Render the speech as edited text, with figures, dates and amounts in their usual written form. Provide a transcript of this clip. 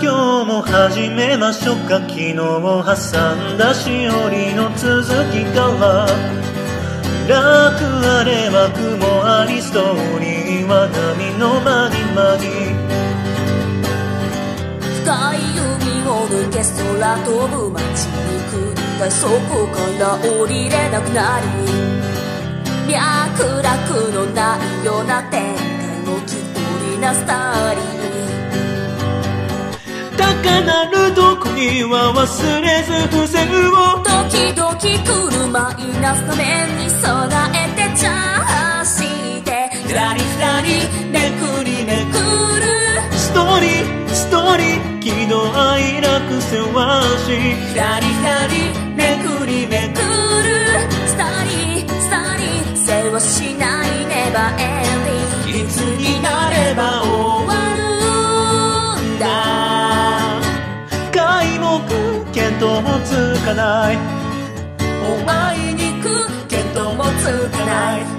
今日も始めましょうか。昨日を挟んだしおりの続きから楽あれば雲ありストーリーは波のまぎまぎ深い海を抜け空飛ぶ街に繰り返そこから降りれなくなり脈絡のないような展開もきっとりなスターリー高鳴るどこには忘れず付箋を時々来るマイナスの面に備えてチャーしてふらりふらりめくりめくるストーリーストーリー喜怒哀楽せわしふらりふらりめくりめくるスターリースターリーせわしないネバーエンディングいつになれば終わるんだ皆目見当もつかないお前に行く見当もつかない